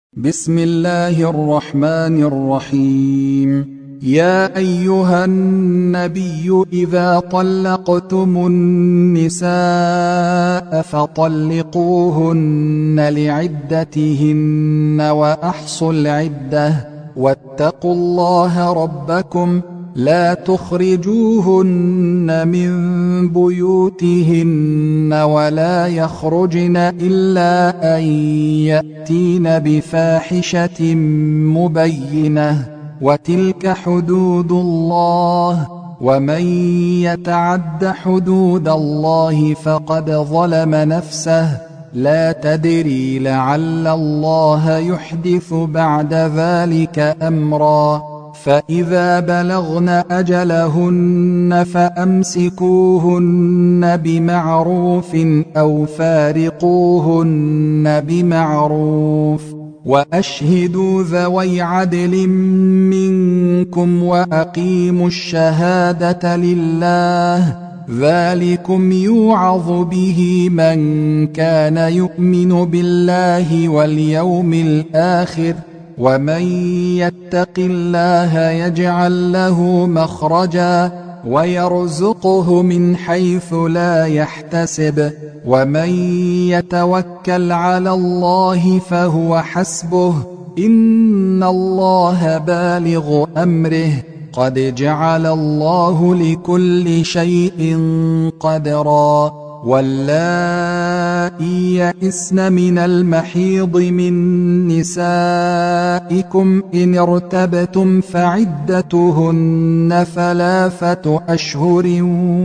بسم الله الرحمن الرحيم. يا أيها النبي إذا طلقتم النساء فطلقوهن لعدتهن وأحصوا العدة واتقوا الله ربكم لا تخرجوهن من بيوتهن ولا يخرجن إلا أن يأتين بفاحشة مبينة وتلك حدود الله ومن يتعد حدود الله فقد ظلم نفسه لا تدري لعل الله يحدث بعد ذلك أمرا. فإذا بلغن أجلهن فأمسكوهن بمعروف أو فارقوهن بمعروف وأشهدوا ذوي عدل منكم وأقيموا الشهادة لله ذلكم يوعظ به من كان يؤمن بالله واليوم الآخر ومن يتق الله يجعل له مخرجا ويرزقه من حيث لا يحتسب ومن يتوكل على الله فهو حسبه إن الله بالغ أمره قد جعل الله لكل شيء قدرا. واللائي يئسن من المحيض من نسائكم إن ارتبتم فعدتهن 3 أشهر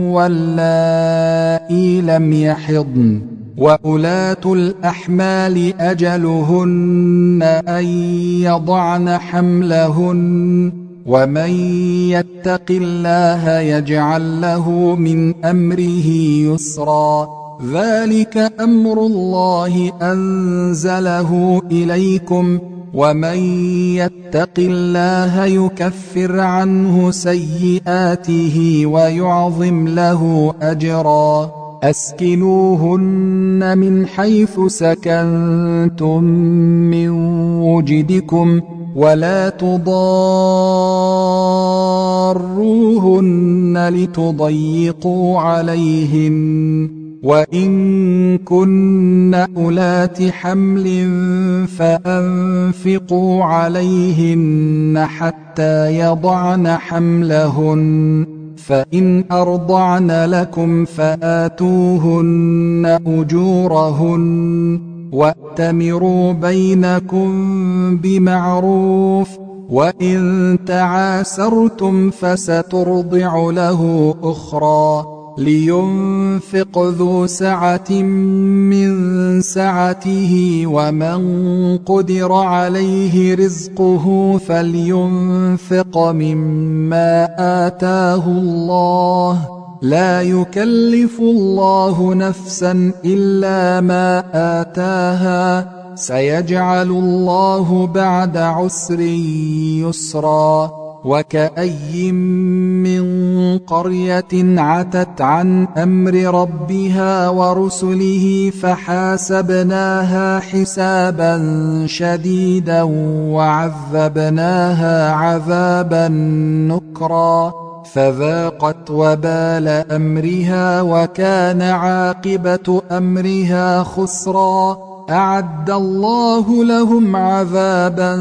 واللائي لم يحضن وأولاة الأحمال أجلهن أن يضعن حملهن ومن يتق الله يجعل له من أمره يسرا. ذلك أمر الله أنزله إليكم ومن يتق الله يكفر عنه سيئاته ويعظم له أجرا. أسكنوهن من حيث سكنتم من وجدكم ولا تضاروهن لتضيقوا عليهن وإن كن أولات حمل فأنفقوا عليهن حتى يضعن حملهن فإن أرضعن لكم فآتوهن أجورهن وأتمروا بينكم بمعروف وإن تعاسرتم فسترضع له أخرى لينفق ذو سعة من سعته ومن قدر عليه رزقه فلينفق مما آتاه الله لا يكلف الله نفسا إلا ما آتاها سيجعل الله بعد عسر يسرا. وكأي من قرية عتت عن أمر ربها ورسله فحاسبناها حسابا شديدا وعذبناها عذابا نكرا فذاقت وبال أمرها وكان عاقبة أمرها خسرا. أعد الله لهم عذابا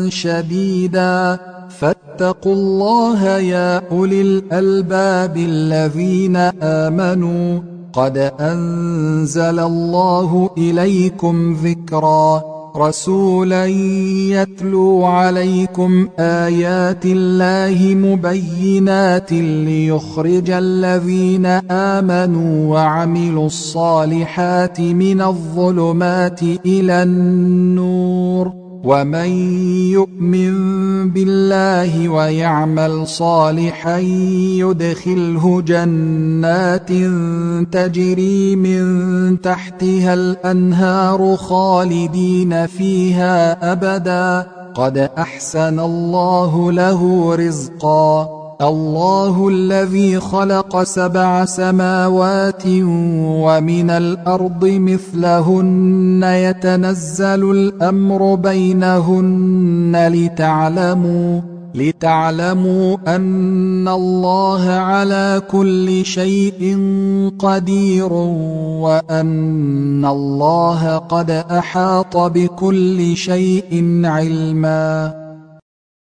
شديدا فاتقوا الله يا أولي الألباب الذين آمنوا قد أنزل الله إليكم ذكرا رسولا يتلو عليكم آيات الله مبينات ليخرج الذين آمنوا وعملوا الصالحات من الظلمات إلى النور ومن يؤمن بالله ويعمل صالحا يدخله جنات تجري من تحتها الأنهار خالدين فيها أبدا قد أحسن الله له رزقا. الله الذي خلق 7 سماوات ومن الأرض مثلهن يتنزل الأمر بينهن لتعلموا أن الله على كل شيء قدير وأن الله قد أحاط بكل شيء علما.